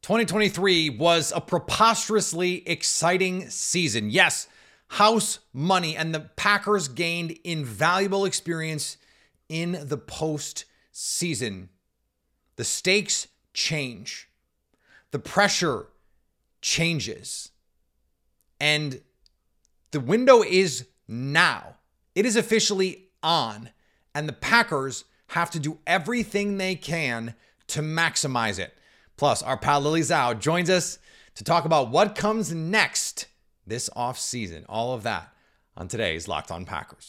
2023 was a preposterously exciting season. Yes, house money, and the Packers gained invaluable experience in the postseason. The stakes change. The pressure changes. And the window is now. It is officially on. And the Packers have to do everything they can to maximize it. Plus, our pal Lily Zhao joins us to talk about what comes next this offseason. All of that on today's Locked On Packers.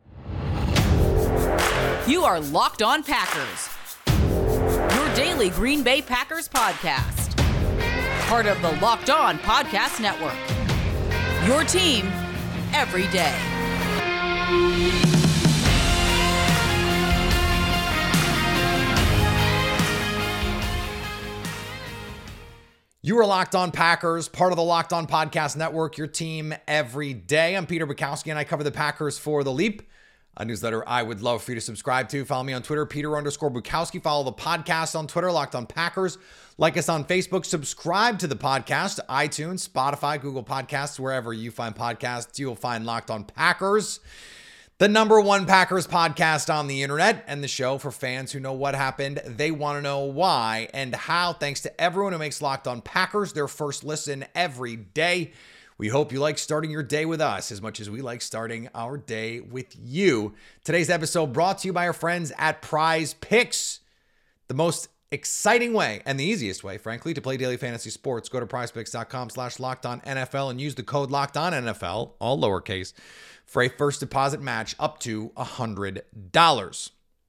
You are Locked On Packers, your daily Green Bay Packers podcast. Part of the Locked On Podcast Network, your team every day. You are Locked On Packers, part of the Locked On Podcast Network, your team every day. I'm Peter Bukowski, and I cover the Packers for The Leap, a newsletter I would love for you to subscribe to. Follow me on Twitter, Peter_Bukowski. Follow the podcast on Twitter, Locked On Packers. Like us on Facebook. Subscribe to the podcast, iTunes, Spotify, Google Podcasts, wherever you find podcasts, you'll find Locked On Packers, the number one Packers podcast on the internet, and the show for fans who know what happened. They want to know why and how. Thanks to everyone who makes Locked On Packers their first listen every day. We hope you like starting your day with us as much as we like starting our day with you. Today's episode brought to you by our friends at Prize Picks, the most exciting way and the easiest way, frankly, to play daily fantasy sports. Go to prizepicks.com/LockedOnNFL and use the code LockedOnNFL, all lowercase, for a first deposit match up to $100.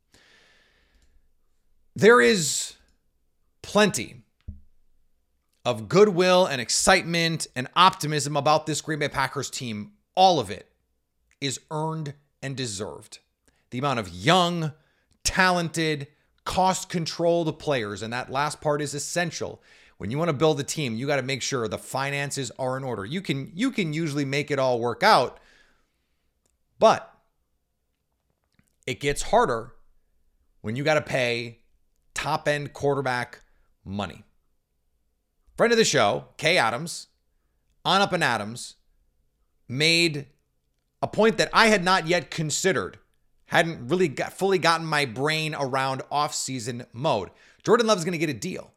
There is plenty of goodwill and excitement and optimism about this Green Bay Packers team. All of it is earned and deserved. The amount of young, talented, cost-controlled players, and that last part is essential. When you want to build a team, you got to make sure the finances are in order. You can usually make it all work out, but it gets harder when you got to pay top-end quarterback money. Friend of the show, Kay Adams, On Up and Adams, made a point that I had not yet considered. Hadn't really fully gotten my brain around off-season mode. Jordan Love's going to get a deal.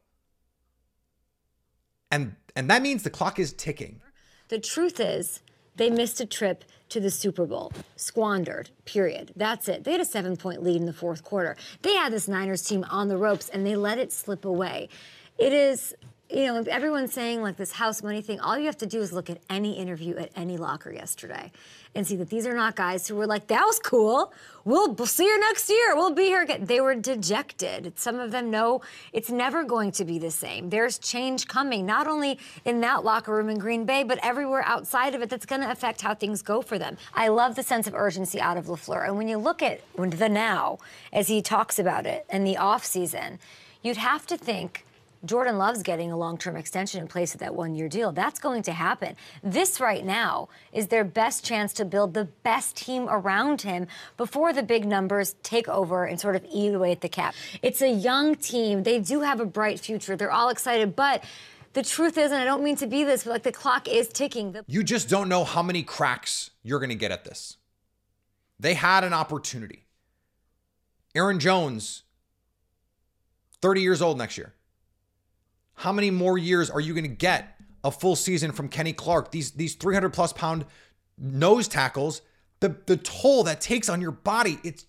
And that means the clock is ticking. The truth is, they missed a trip to the Super Bowl. Squandered, period. That's it. They had a 7-point lead in the fourth quarter. They had this Niners team on the ropes, and they let it slip away. It is, if everyone's saying like this house money thing, all you have to do is look at any interview at any locker yesterday and see that these are not guys who were like, that was cool. We'll see you next year. We'll be here again. They were dejected. Some of them know it's never going to be the same. There's change coming, not only in that locker room in Green Bay, but everywhere outside of it that's going to affect how things go for them. I love the sense of urgency out of LaFleur. And when you look at the now, as he talks about it, and the offseason, you'd have to think Jordan Love's getting a long-term extension in place of that one-year deal. That's going to happen. This right now is their best chance to build the best team around him before the big numbers take over and sort of eat away at the cap. It's a young team. They do have a bright future. They're all excited, but the truth is, and I don't mean to be this, but like the clock is ticking. You just don't know how many cracks you're going to get at this. They had an opportunity. Aaron Jones, 30 years old next year. How many more years are you going to get a full season from Kenny Clark? These 300-plus pound nose tackles, the toll that takes on your body, it's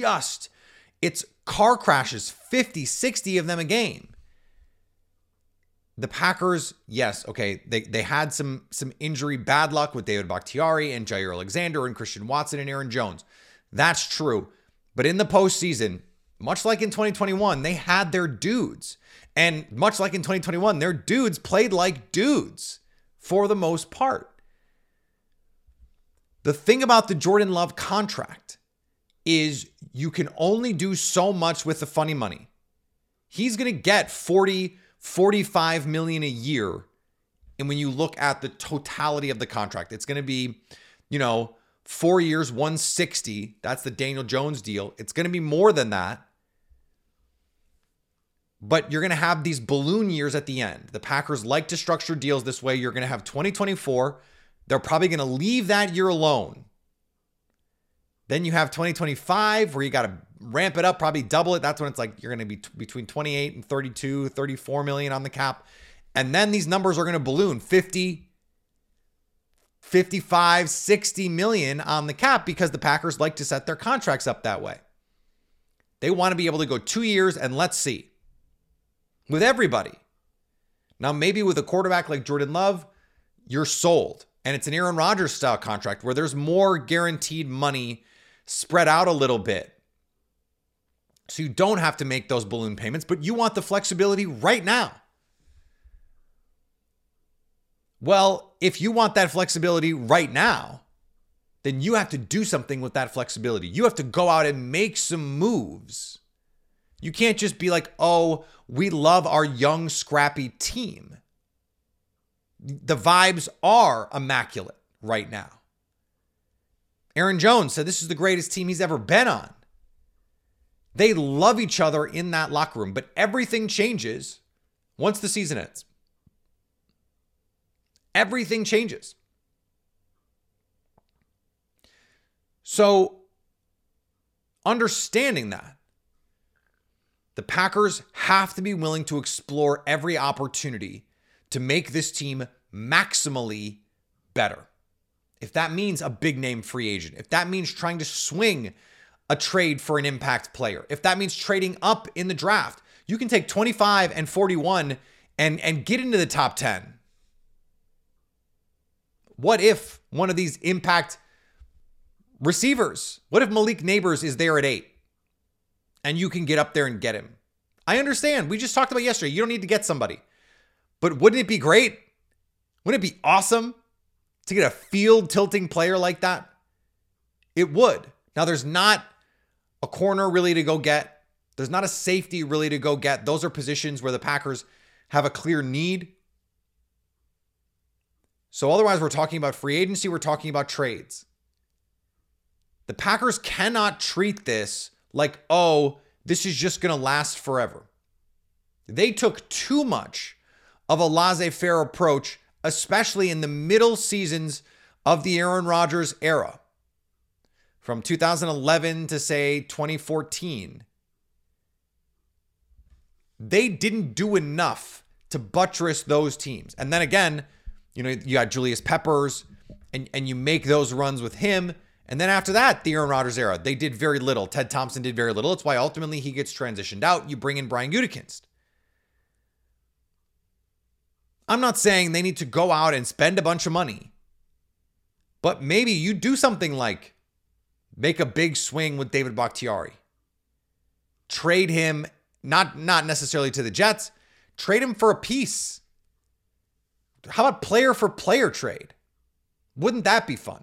car crashes, 50, 60 of them a game. The Packers, yes, okay, they had some injury bad luck with David Bakhtiari and Jair Alexander and Christian Watson and Aaron Jones. That's true. But in the postseason, much like in 2021, they had their dudes. And much like in 2021, their dudes played like dudes for the most part. The thing about the Jordan Love contract is you can only do so much with the funny money. He's going to get 40, 45 million a year. And when you look at the totality of the contract, it's going to be, 4 years, 160. That's the Daniel Jones deal. It's going to be more than that. but you're going to have these balloon years at the end. The Packers like to structure deals this way. You're going to have 2024. They're probably going to leave that year alone. Then you have 2025 where you got to ramp it up, probably double it. That's when it's like you're going to be between 28 and 32, 34 million on the cap. And then these numbers are going to balloon 50, 55, 60 million on the cap because the Packers like to set their contracts up that way. They want to be able to go 2 years and let's see. With everybody. Now, maybe with a quarterback like Jordan Love, you're sold. And it's an Aaron Rodgers style contract where there's more guaranteed money spread out a little bit. So you don't have to make those balloon payments, but you want the flexibility right now. Well, if you want that flexibility right now, then you have to do something with that flexibility. You have to go out and make some moves. You can't just be like, oh, we love our young, scrappy team. The vibes are immaculate right now. Aaron Jones said this is the greatest team he's ever been on. They love each other in that locker room, but everything changes once the season ends. Everything changes. So, understanding that, the Packers have to be willing to explore every opportunity to make this team maximally better. If that means a big name free agent, if that means trying to swing a trade for an impact player, if that means trading up in the draft, you can take 25 and 41 and get into the top 10. What if one of these impact receivers, what if Malik Neighbors is there at 8 and you can get up there and get him? I understand. We just talked about yesterday. You don't need to get somebody. But wouldn't it be great? Wouldn't it be awesome to get a field tilting player like that? It would. Now, there's not a corner really to go get. There's not a safety really to go get. Those are positions where the Packers have a clear need. So otherwise, we're talking about free agency. We're talking about trades. The Packers cannot treat this like, oh, this is just going to last forever. They took too much of a laissez-faire approach, especially in the middle seasons of the Aaron Rodgers era. From 2011 to, say, 2014. They didn't do enough to buttress those teams. And then again, you know, you got Julius Peppers, and you make those runs with him. And then after that, the Aaron Rodgers era, they did very little. Ted Thompson did very little. It's why ultimately he gets transitioned out. You bring in Brian Gutekunst. I'm not saying they need to go out and spend a bunch of money, but maybe you do something like make a big swing with David Bakhtiari. Trade him, not necessarily to the Jets, trade him for a piece. How about player for player trade? Wouldn't that be fun?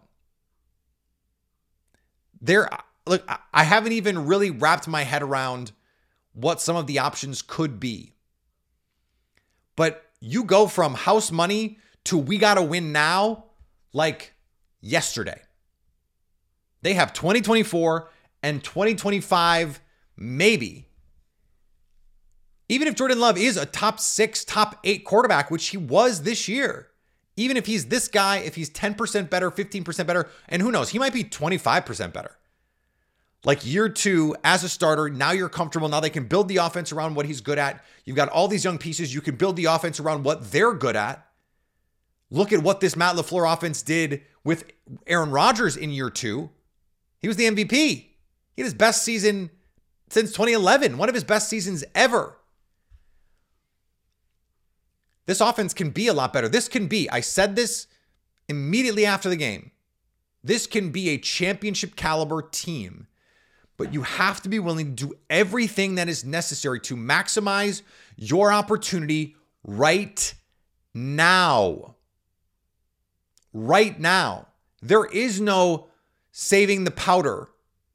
Look, I haven't even really wrapped my head around what some of the options could be. But you go from house money to we got to win now like yesterday. They have 2024 and 2025, maybe. Even if Jordan Love is a top 6, top 8 quarterback, which he was this year, even if he's this guy, if he's 10% better, 15% better, and who knows, he might be 25% better. Like year 2 as a starter, now you're comfortable. Now they can build the offense around what he's good at. You've got all these young pieces. You can build the offense around what they're good at. Look at what this Matt LaFleur offense did with Aaron Rodgers in year 2. He was the MVP. He had his best season since 2011, one of his best seasons ever. This offense can be a lot better. This can be, I said this immediately after the game, this can be a championship caliber team. But you have to be willing to do everything that is necessary to maximize your opportunity right now. Right now. There is no saving the powder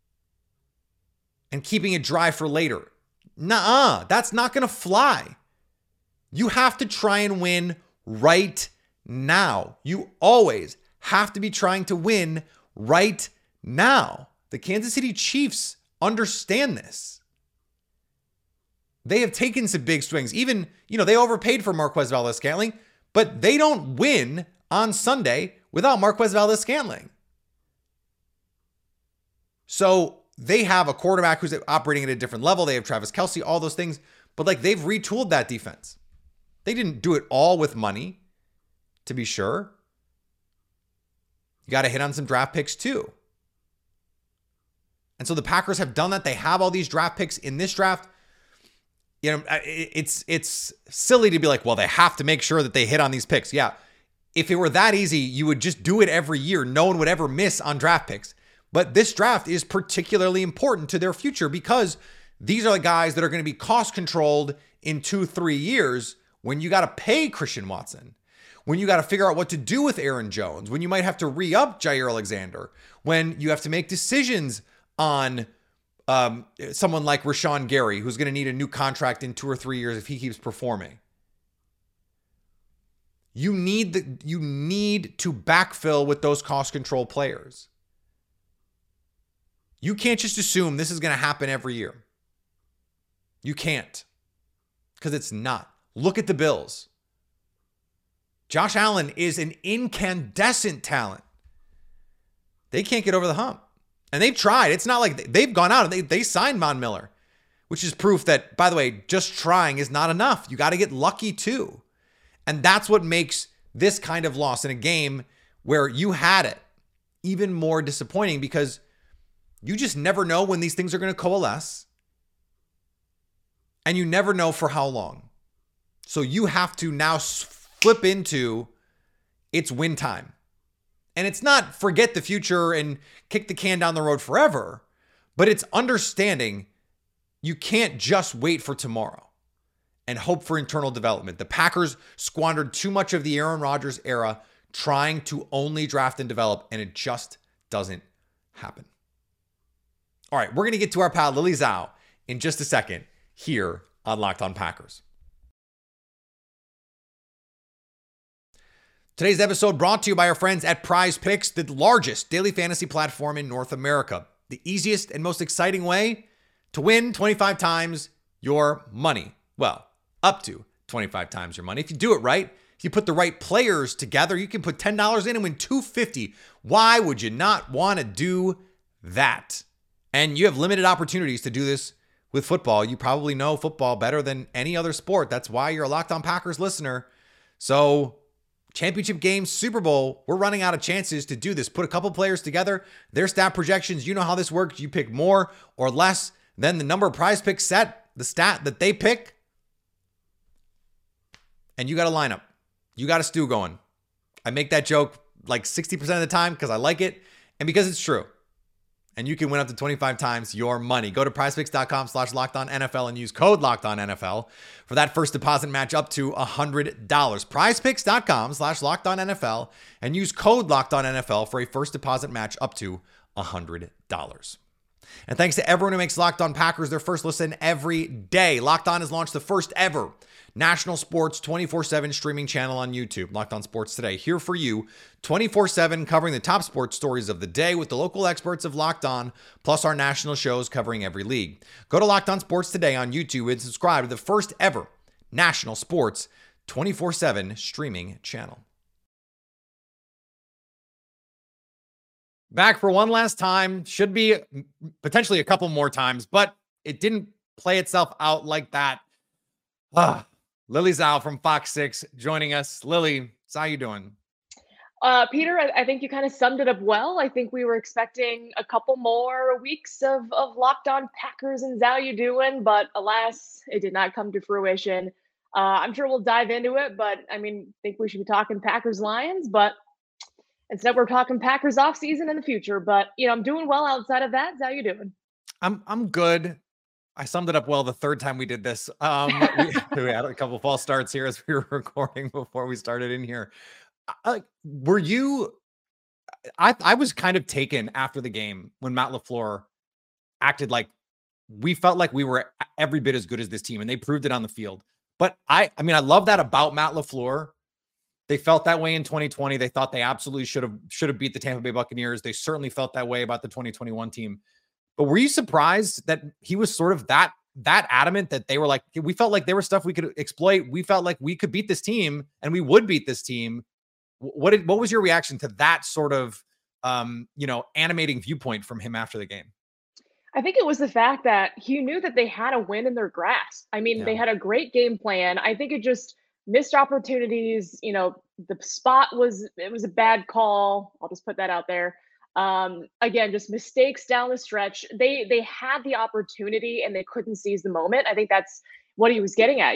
and keeping it dry for later. Nuh-uh, that's not going to fly. You have to try and win right now. You always have to be trying to win right now. The Kansas City Chiefs understand this. They have taken some big swings. Even, they overpaid for Marquez Valdes-Scantling, but they don't win on Sunday without Marquez Valdes-Scantling. So they have a quarterback who's operating at a different level. They have Travis Kelce, all those things, but they've retooled that defense. They didn't do it all with money, to be sure. You got to hit on some draft picks too. And so the Packers have done that. They have all these draft picks in this draft. It's silly to be like, well, they have to make sure that they hit on these picks. Yeah. If it were that easy, you would just do it every year. No one would ever miss on draft picks. But this draft is particularly important to their future because these are the guys that are going to be cost controlled in 2-3 years when you got to pay Christian Watson, when you got to figure out what to do with Aaron Jones, when you might have to re-up Jair Alexander, when you have to make decisions on someone like Rashawn Gary, who's going to need a new contract in 2 or 3 years if he keeps performing. You need to backfill with those cost control players. You can't just assume this is going to happen every year. You can't, because it's not. Look at the Bills. Josh Allen is an incandescent talent. They can't get over the hump. And they've tried. It's not like they've gone out and they signed Von Miller, which is proof that, by the way, just trying is not enough. You got to get lucky too. And that's what makes this kind of loss in a game where you had it even more disappointing, because you just never know when these things are going to coalesce. And you never know for how long. So you have to now flip into it's win time. And it's not forget the future and kick the can down the road forever, but it's understanding you can't just wait for tomorrow and hope for internal development. The Packers squandered too much of the Aaron Rodgers era trying to only draft and develop, and it just doesn't happen. All right, we're going to get to our pal Lily Zhao in just a second here on Locked On Packers. Today's episode brought to you by our friends at Prize Picks, the largest daily fantasy platform in North America. The easiest and most exciting way to win 25 times your money. Well, up to 25 times your money. If you do it right, if you put the right players together, you can put $10 in and win $250. Why would you not want to do that? And you have limited opportunities to do this with football. You probably know football better than any other sport. That's why you're a Locked On Packers listener. So championship game, Super Bowl, we're running out of chances to do this. Put a couple players together, their stat projections. You know how this works. You pick more or less than the number of Prize Picks set, the stat that they pick. And you got a lineup. You got a stew going. I make that joke like 60% of the time because I like it and because it's true. And you can win up to 25 times your money. Go to prizepicks.com/LockedOnNFL and use code LockedOnNFL for that first deposit match up to $100. Prizepicks.com/LockedOnNFL and use code LockedOnNFL for a first deposit match up to $100. And thanks to everyone who makes Locked On Packers their first listen every day. Locked On has launched the first ever national sports 24/7 streaming channel on YouTube. Locked On Sports Today, here for you 24/7, covering the top sports stories of the day with the local experts of Locked On, plus our national shows covering every league. Go to Locked On Sports Today on YouTube and subscribe to the first ever national sports 24/7 streaming channel. Back for one last time, should be potentially a couple more times, but it didn't play itself out like that. Lily Zhao from Fox 6 joining us. Lily, how you doing? Peter, I think you kind of summed it up well. I think we were expecting a couple more weeks of Locked On Packers and Zhao you doing, but alas, it did not come to fruition. I'm sure we'll dive into it, but I think we should be talking Packers-Lions, but instead we're talking Packers offseason in the future. But, I'm doing well outside of that. How you doing? I'm good. I summed it up well the third time we did this. We had a couple false starts here as we were recording before we started in here. Were you? I was kind of taken after the game when Matt LaFleur acted like we felt like we were every bit as good as this team, and they proved it on the field. But I love that about Matt LaFleur. They felt that way in 2020. They thought they absolutely should have beat the Tampa Bay Buccaneers. They certainly felt that way about the 2021 team. But were you surprised that he was sort of that that adamant that they were like, we felt like there was stuff we could exploit. We felt like we could beat this team and we would beat this team. What was your reaction to that sort of, animating viewpoint from him after the game? I think it was the fact that he knew that they had a win in their grasp. I mean, they had a great game plan. I think it just missed opportunities. The spot it was a bad call. I'll just put that out there. Again, just mistakes down the stretch. They had the opportunity and they couldn't seize the moment. I think that's what he was getting at.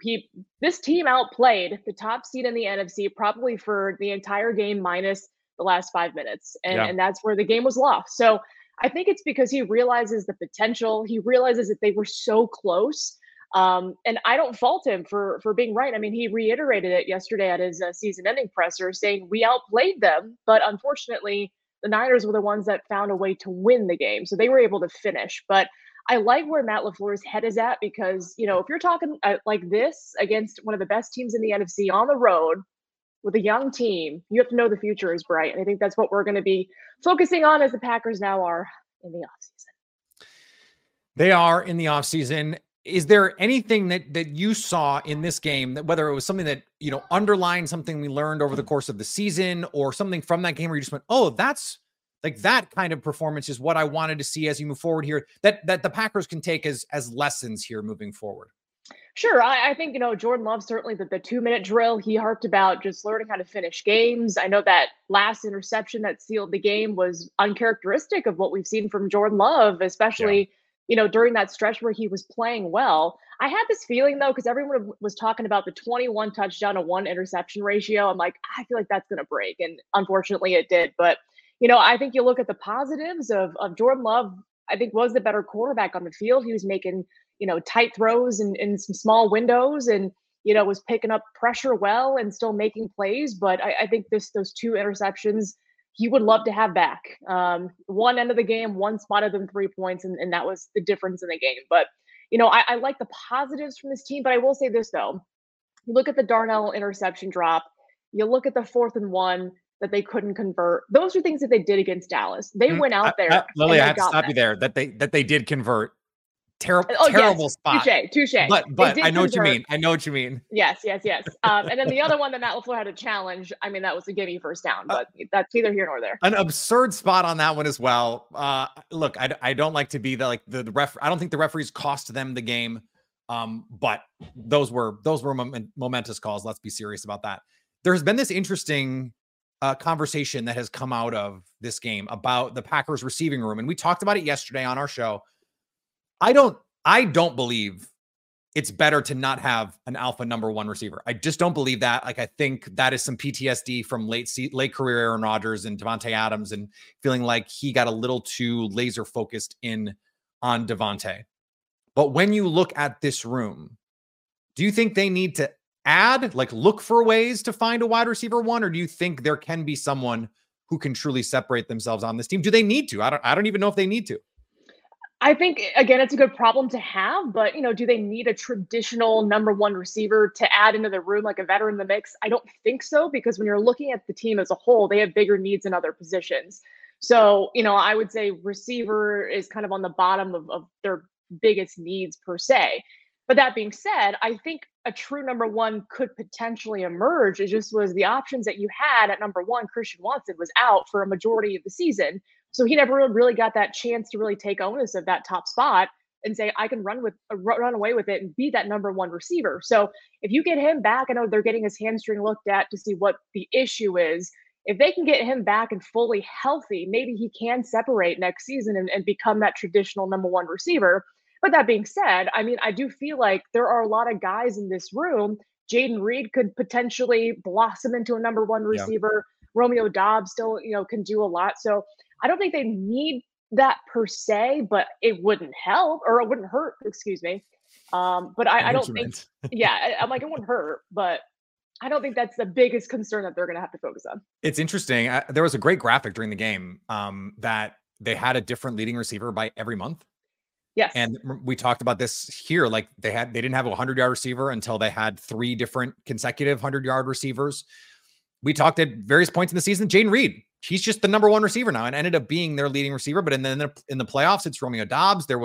This team outplayed the top seed in the NFC probably for the entire game minus the last 5 minutes. And that's where the game was lost. So I think it's because he realizes the potential. He realizes that they were so close. And I don't fault him for being right. I mean, he reiterated it yesterday at his season-ending presser, saying we outplayed them, but unfortunately, the Niners were the ones that found a way to win the game, so they were able to finish. But I like where Matt LaFleur's head is at because if you're talking like this against one of the best teams in the NFC on the road with a young team, you have to know the future is bright. And I think that's what we're going to be focusing on as the Packers now are in the offseason. They are in the offseason. Is there anything that you saw in this game, that whether it was something that, underlined something we learned over the course of the season or something from that game where you just went, oh, that's like that kind of performance is what I wanted to see as you move forward here, that the Packers can take as lessons here moving forward? Sure. I think, Jordan Love, certainly the 2-minute drill, he harped about just learning how to finish games. I know that last interception that sealed the game was uncharacteristic of what we've seen from Jordan Love, especially, during that stretch where he was playing well. I had this feeling, though, because everyone was talking about the 21 touchdown to 1 interception ratio. I'm like, I feel like that's going to break. And unfortunately, it did. But, I think you look at the positives of Jordan Love, I think was the better quarterback on the field. He was making tight throws in some small windows and, was picking up pressure well and still making plays. But I think those 2 interceptions, he would love to have back. One end of the game, one spotted them 3 points, and that was the difference in the game. But, I like the positives from this team. But I will say this, though. You look at the Darnell interception drop. You look at the 4th and 1 that they couldn't convert. Those are things that they did against Dallas. They went out there. Lily, I have to stop you there. That they did convert. Terrible spot. Touche. But I know what you mean. I know what you mean. Yes. And then the other one that Matt LaFleur had a challenge. I mean, that was a gimme first down, but that's neither here nor there. An absurd spot on that one as well. Look, I don't like to be the ref. I don't think the referees cost them the game. But those were momentous calls. Let's be serious about that. There has been this interesting conversation that has come out of this game about the Packers receiving room. And we talked about it yesterday on our show. I don't believe it's better to not have an alpha number 1 receiver. I just don't believe that. Like, I think that is some PTSD from late career Aaron Rodgers and Davante Adams and feeling like he got a little too laser focused in on Davante. But when you look at this room, do you think they need to look for ways to find a wide receiver 1, or do you think there can be someone who can truly separate themselves on this team? Do they need to? I don't even know if they need to. I think, again, it's a good problem to have, but, do they need a traditional number 1 receiver to add into the room, like a veteran in the mix? I don't think so, because when you're looking at the team as a whole, they have bigger needs in other positions. So, I would say receiver is kind of on the bottom of their biggest needs per se. But that being said, I think a true number 1 could potentially emerge. It just was the options that you had at number 1. Christian Watson was out for a majority of the season. So he never really got that chance to really take onus of that top spot and say, I can run away with it and be that number 1 receiver. So if you get him back, I know they're getting his hamstring looked at to see what the issue is. If they can get him back and fully healthy, maybe he can separate next season and become that traditional number 1 receiver. But that being said, I mean, I do feel like there are a lot of guys in this room. Jayden Reed could potentially blossom into a number 1 receiver. Yeah. Romeo Doubs still, can do a lot. So I don't think they need that per se, but it wouldn't help or it wouldn't hurt, excuse me. But I don't think, I'm like, it wouldn't hurt, but I don't think that's the biggest concern that they're going to have to focus on. It's interesting. There was a great graphic during the game that they had a different leading receiver by every month. Yes. And we talked about this here. Like they didn't have a 100-yard receiver until they had 3 different consecutive 100-yard receivers. We talked at various points in the season, Jayden Reed, he's just the number 1 receiver now and ended up being their leading receiver. But in the playoffs, it's Romeo Doubs. There was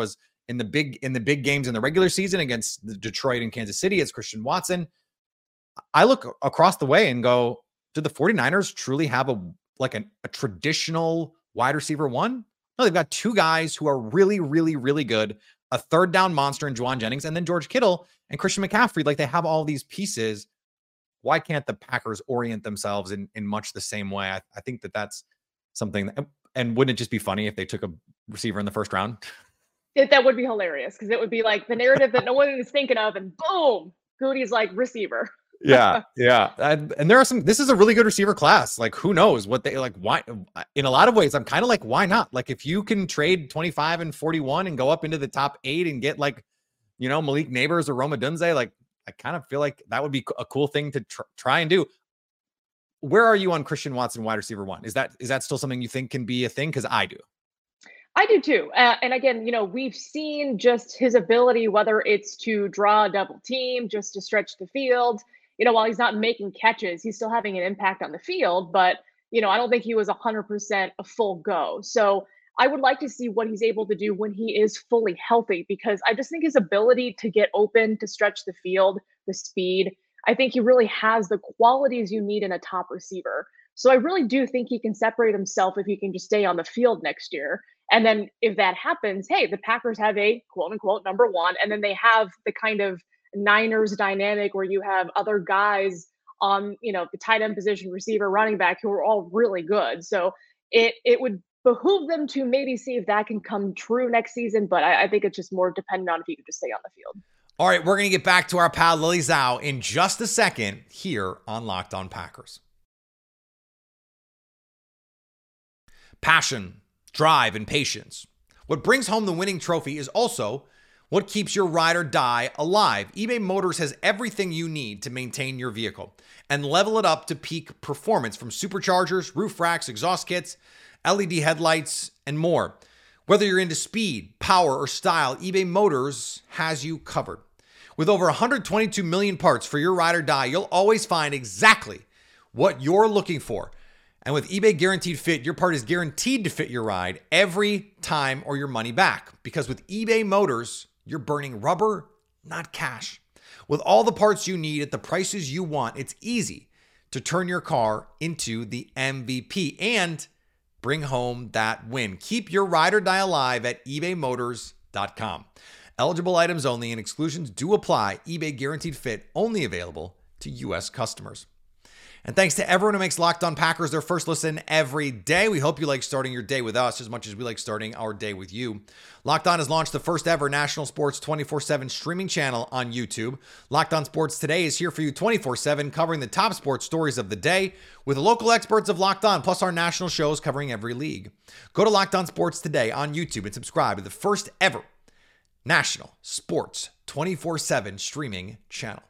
in the big games in the regular season against the Detroit and Kansas City as Christian Watson. I look across the way and go, do the 49ers truly have a traditional wide receiver one? No, they've got two guys who are really, really, really good, a third down monster in Juwan Jennings, and then George Kittle and Christian McCaffrey. Like, they have all these pieces. Why can't the Packers orient themselves in much the same way? I think that's something and wouldn't it just be funny if they took a receiver in the first round? That would be hilarious, because it would be like the narrative that no one is thinking of, and boom, Goody's like receiver. Yeah. And there are this is a really good receiver class. Like, who knows what they like, why, in a lot of ways, I'm kind of like, why not? Like, if you can trade 25 and 41 and go up into the top 8 and get like, Malik Neighbors or Rome Odunze, like, I kind of feel like that would be a cool thing to try and do. Where are you on Christian Watson, wide receiver one? Is that still something you think can be a thing? Because I do. I do too. And again, we've seen just his ability, whether it's to draw a double team, just to stretch the field. While he's not making catches, he's still having an impact on the field. But, I don't think he was 100% a full go. So I would like to see what he's able to do when he is fully healthy, because I just think his ability to get open, to stretch the field, the speed, I think he really has the qualities you need in a top receiver. So I really do think he can separate himself if he can just stay on the field next year. And then if that happens, hey, the Packers have a quote unquote number one, and then they have the kind of Niners dynamic where you have other guys on, the tight end position, receiver, running back, who are all really good. So it would behoove them to maybe see if that can come true next season. But I think it's just more dependent on if he could just stay on the field. All right, we're going to get back to our pal Lily Zhao in just a second here on Locked On Packers. Passion, drive, and patience. What brings home the winning trophy is also what keeps your ride or die alive. eBay Motors has everything you need to maintain your vehicle and level it up to peak performance, from superchargers, roof racks, exhaust kits, LED headlights, and more. Whether you're into speed, power, or style, eBay Motors has you covered. With over 122 million parts for your ride or die, you'll always find exactly what you're looking for. And with eBay Guaranteed Fit, your part is guaranteed to fit your ride every time, or your money back. Because with eBay Motors, you're burning rubber, not cash. With all the parts you need at the prices you want, it's easy to turn your car into the MVP and bring home that win. Keep your ride or die alive at ebaymotors.com. Eligible items only, and exclusions do apply. eBay Guaranteed Fit, only available to U.S. customers. And thanks to everyone who makes Locked On Packers their first listen every day. We hope you like starting your day with us as much as we like starting our day with you. Locked On has launched the first ever national sports 24/7 streaming channel on YouTube. Locked On Sports Today is here for you 24/7, covering the top sports stories of the day with the local experts of Locked On, plus our national shows covering every league. Go to Locked On Sports Today on YouTube and subscribe to the first ever national sports 24/7 streaming channel.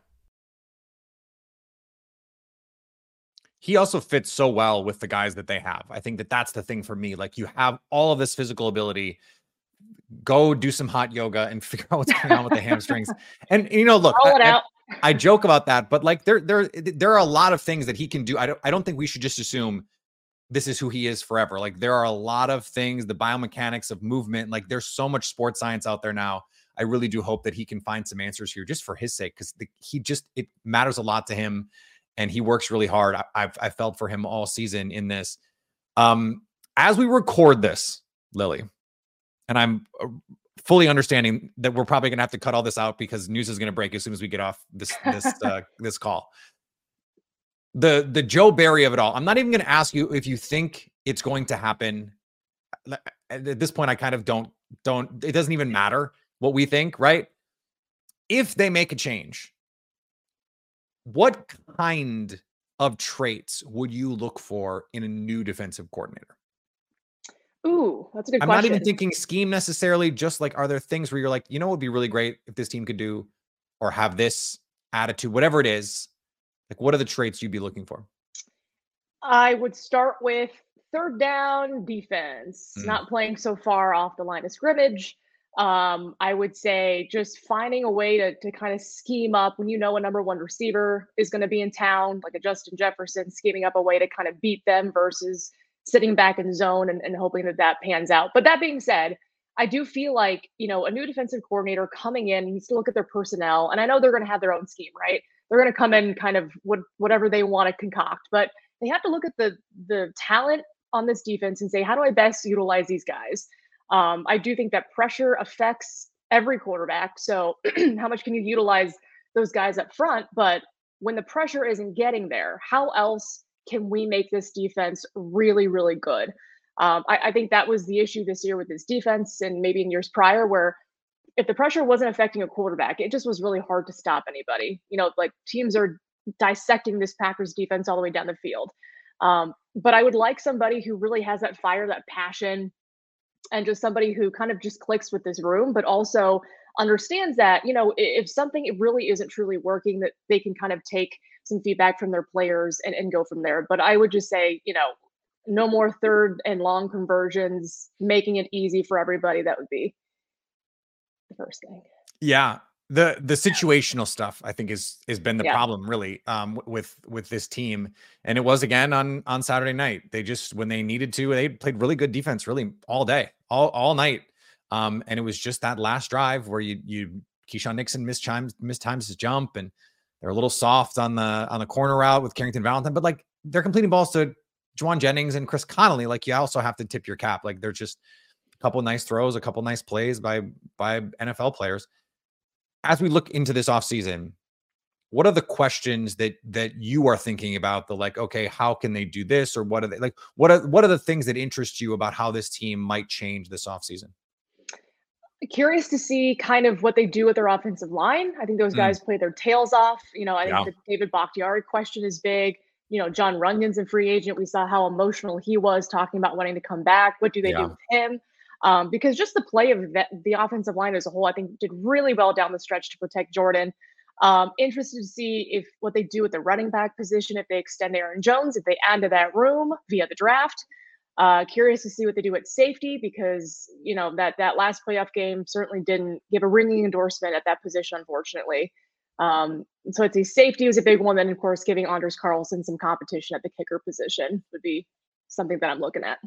He also fits so well with the guys that they have. I think that's the thing for me. Like, you have all of this physical ability. Go do some hot yoga and figure out what's going on with the hamstrings. And look, I joke about that, but like there are a lot of things that he can do. I don't think we should just assume this is who he is forever. Like, there are a lot of things, the biomechanics of movement. Like, there's so much sports science out there now. I really do hope that he can find some answers here, just for his sake, because it matters a lot to him. And he works really hard. I've felt for him all season in this. As we record this, Lily, and I'm fully understanding that we're probably going to have to cut all this out because news is going to break as soon as we get off this call. The Joe Barry of it all. I'm not even going to ask you if you think it's going to happen. At this point, I kind of don't. It doesn't even matter what we think, right? If they make a change, what kind of traits would you look for in a new defensive coordinator? Ooh, that's a good question. I'm not even thinking scheme necessarily, just like, are there things where you're like, what would be really great if this team could do or have this attitude, whatever it is? Like, what are the traits you'd be looking for? I would start with third down defense, not playing so far off the line of scrimmage. I would say just finding a way to kind of scheme up when a number one receiver is going to be in town, like a Justin Jefferson, scheming up a way to kind of beat them versus sitting back in zone and hoping that pans out. But that being said, I do feel like, a new defensive coordinator coming in needs to look at their personnel. And I know they're going to have their own scheme, right? They're going to come in kind of whatever they want to concoct, but they have to look at the talent on this defense and say, how do I best utilize these guys? I do think that pressure affects every quarterback. So how much can you utilize those guys up front? But when the pressure isn't getting there, how else can we make this defense really, really good? I think that was the issue this year with this defense and maybe in years prior, where if the pressure wasn't affecting a quarterback, it just was really hard to stop anybody. Like teams are dissecting this Packers defense all the way down the field. But I would like somebody who really has that fire, that passion, and just somebody who kind of just clicks with this room, but also understands that, if something really isn't truly working, that they can kind of take some feedback from their players and go from there. But I would just say, no more third and long conversions, making it easy for everybody. That would be the first thing. Yeah. The situational stuff, I think, has been the problem really with this team. And it was again on Saturday night. They just, when they needed to, they played really good defense really all day, all night. And it was just that last drive where Keyshawn Nixon mistimes his jump, and they're a little soft on the corner route with Carrington Valentine, but like they're completing balls to Juwan Jennings and Chris Connolly. Like, you also have to tip your cap. Like, they're just a couple nice throws, a couple nice plays by NFL players. As we look into this offseason, what are the questions that you are thinking about? Okay, how can they do this? Or what are they like? What are the things that interest you about how this team might change this offseason? Curious to see kind of what they do with their offensive line. I think those guys play their tails off. I think the David Bakhtiari question is big. John Runyon's a free agent. We saw how emotional he was talking about wanting to come back. What do they do with him? Because just the play of the offensive line as a whole, I think, did really well down the stretch to protect Jordan. Interested to see if what they do with the running back position, if they extend Aaron Jones, if they add to that room via the draft. Curious to see what they do at safety, because that last playoff game certainly didn't give a ringing endorsement at that position, unfortunately. So I'd say safety was a big one. Then, of course, giving Anders Carlson some competition at the kicker position would be something that I'm looking at.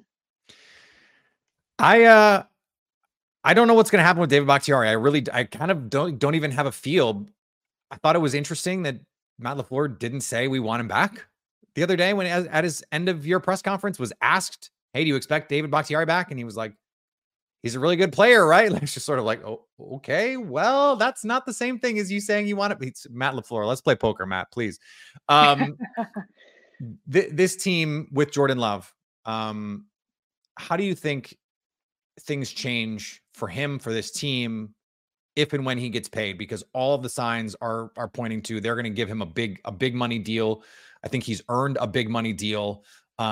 I don't know what's going to happen with David Bakhtiari. I kind of don't even have a feel. I thought it was interesting that Matt LaFleur didn't say we want him back the other day when at his end of year press conference was asked, "Hey, do you expect David Bakhtiari back?" And he was like, "He's a really good player, right?" Like, it's just sort of like, "Oh, okay. Well, that's not the same thing as you saying you want it." It's Matt LaFleur. Let's play poker, Matt, please. This team with Jordan Love, how do you think things change for him, for this team, if and when he gets paid? Because all of the signs are pointing to they're going to give him a big money deal. I think he's earned a big money deal.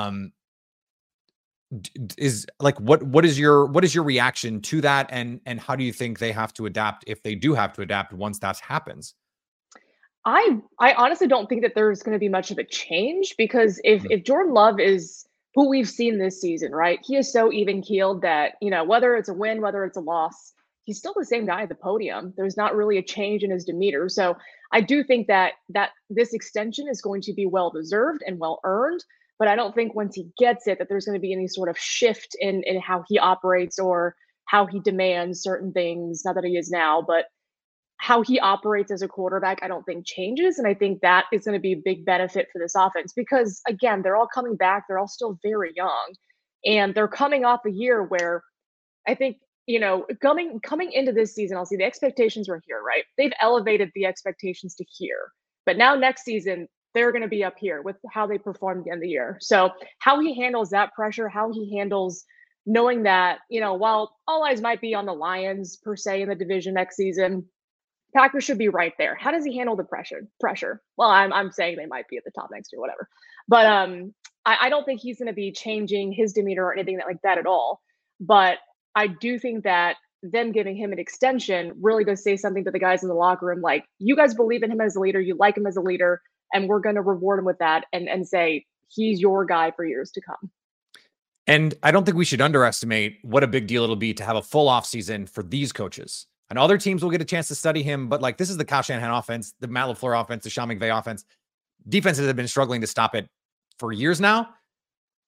Is like, what is your reaction to that, and how do you think they have to adapt, if they do have to adapt, once that happens? I honestly don't think that there's going to be much of a change, because if Jordan Love is who we've seen this season, right? He is so even keeled that, whether it's a win, whether it's a loss, he's still the same guy at the podium. There's not really a change in his demeanor. So I do think that this extension is going to be well-deserved and well-earned, but I don't think once he gets it that there's going to be any sort of shift in how he operates or how he demands certain things, not that he is now, but how he operates as a quarterback, I don't think changes. And I think that is going to be a big benefit for this offense, because again, they're all coming back. They're all still very young, and they're coming off a year where I think, coming into this season, I'll see the expectations were here, right? They've elevated the expectations to here, but now next season, they're going to be up here with how they performed at the end of the year. So how he handles that pressure, how he handles knowing that, while all eyes might be on the Lions per se in the division next season, Packers should be right there. How does he handle the pressure? Well, I'm saying they might be at the top next year, whatever. But I don't think he's going to be changing his demeanor or anything like that at all. But I do think that them giving him an extension really does say something to the guys in the locker room, like, you guys believe in him as a leader, you like him as a leader, and we're going to reward him with that and say he's your guy for years to come. And I don't think we should underestimate what a big deal it'll be to have a full offseason for these coaches. And other teams will get a chance to study him, but like, this is the Kyle Shanahan offense, the Matt LaFleur offense, the Sean McVay offense. Defenses have been struggling to stop it for years now.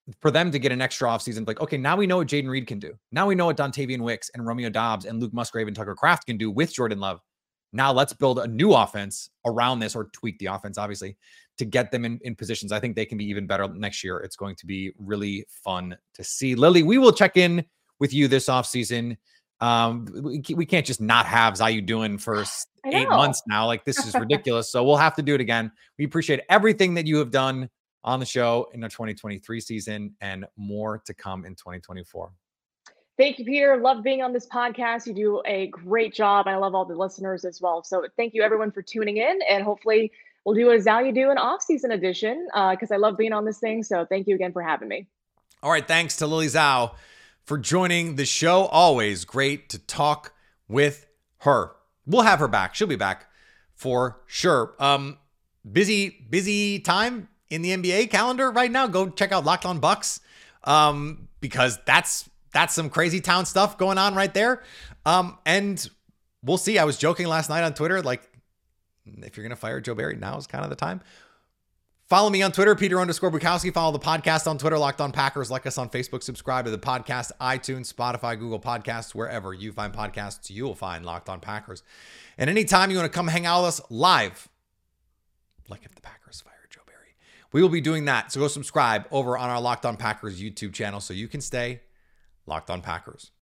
for them to get an extra offseason, like, okay, now we know what Jaden Reed can do. Now we know what Dontavian Wicks and Romeo Doubs and Luke Musgrave and Tucker Kraft can do with Jordan Love. Now let's build a new offense around this, or tweak the offense, obviously, to get them in positions. I think they can be even better next year. It's going to be really fun to see. Lily, we will check in with you this offseason. We can't just not have Zayu doing for 8 months now. Like, this is ridiculous. So we'll have to do it again. We appreciate everything that you have done on the show in the 2023 season, and more to come in 2024. Thank you, Peter. Love being on this podcast. You do a great job. I love all the listeners as well. So thank you, everyone, for tuning in. And hopefully we'll do a Zayu Do an off-season edition, because I love being on this thing. So thank you again for having me. All right. Thanks to Lily Zhao for joining the show. Always great to talk with her. We'll have her back. She'll be back for sure. Busy time in the NBA calendar right now. Go check out Locked On Bucks, because that's some crazy town stuff going on right there. And we'll see. I was joking last night on Twitter, like, if you're going to fire Joe Barry, now is kind of the time. Follow me on Twitter, Peter_Bukowski. Follow the podcast on Twitter, Locked On Packers. Like us on Facebook. Subscribe to the podcast, iTunes, Spotify, Google Podcasts. Wherever you find podcasts, you will find Locked On Packers. And anytime you want to come hang out with us live, like if the Packers fired Joe Barry, we will be doing that. So go subscribe over on our Locked On Packers YouTube channel so you can stay Locked On Packers.